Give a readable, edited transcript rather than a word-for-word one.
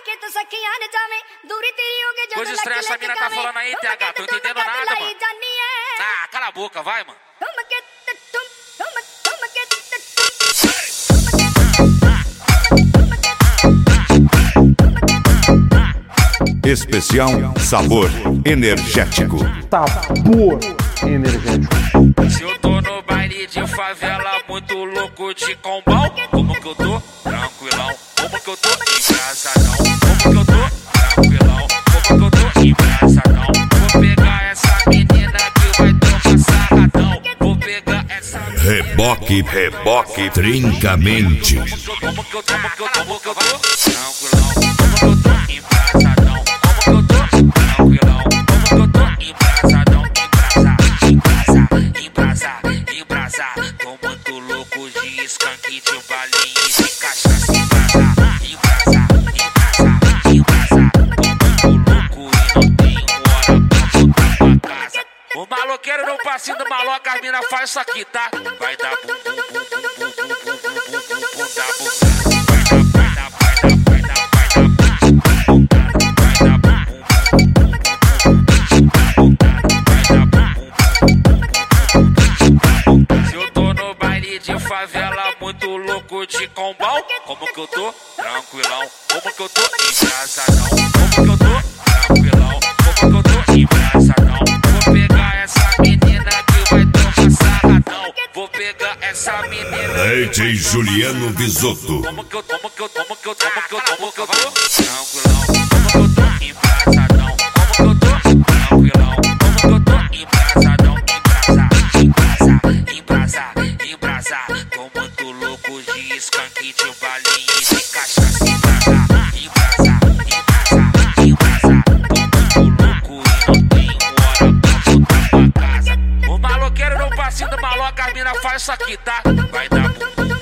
Coisa estranha essa mina tá falando aí, TH, tô entendendo nada, mano. Ah, cala a boca, vai, mano. Especial Sabor Energético. Sabor energético. Se eu tô no baile de favela, muito louco de combão, como que eu tô? Tranquilão. Como que eu tô? Engraçadão. Como que eu tô? Tranquilão. Como que eu tô? Engraçadão. Vou pegar essa menina que vai tomar sarradão. Vou pegar essa menina. Reboque trincamente. Como que eu tô? Tranquilão. Como que eu tô? Engraçadão. Como que eu tô? Tranquilão. Como que eu tô? Engraçadão. Embrasar. Tô muito louco de skunk, de balinha e de cachaça. Embrasar. Tô muito louco e não tenho hora pra voltar pra casa. O maloqueiro no passinho do maloca, as mina faz isso aqui, tá? Vai dar bum, bum, bum, bum, bum, bum, bum, bum, bum, dá bum. De favela, muito louco de combão. Como que eu tô? Tranquilão. Como que eu tô? Engraçadão. Como que eu tô? Tranquilão. Como que eu tô? Engraçadão. Vou pegar essa menina que vai tomar sarradão. Vou pegar essa menina. DJ Juliano Bisotto. Como que eu tô? Tranquilão. Como que eu tô? Engraçadão. Como que eu tô? Tranquilão. Como que eu tô? Engraçadão. Embrasar. Tô muito louco de skunk, de balinha e de cachaça. Embrasar. Tô muito louco e não tenho hora pra voltar pra casa. O maloqueiro no passinho do maloca, as mina faz isso aqui, tá? Vai dar bum.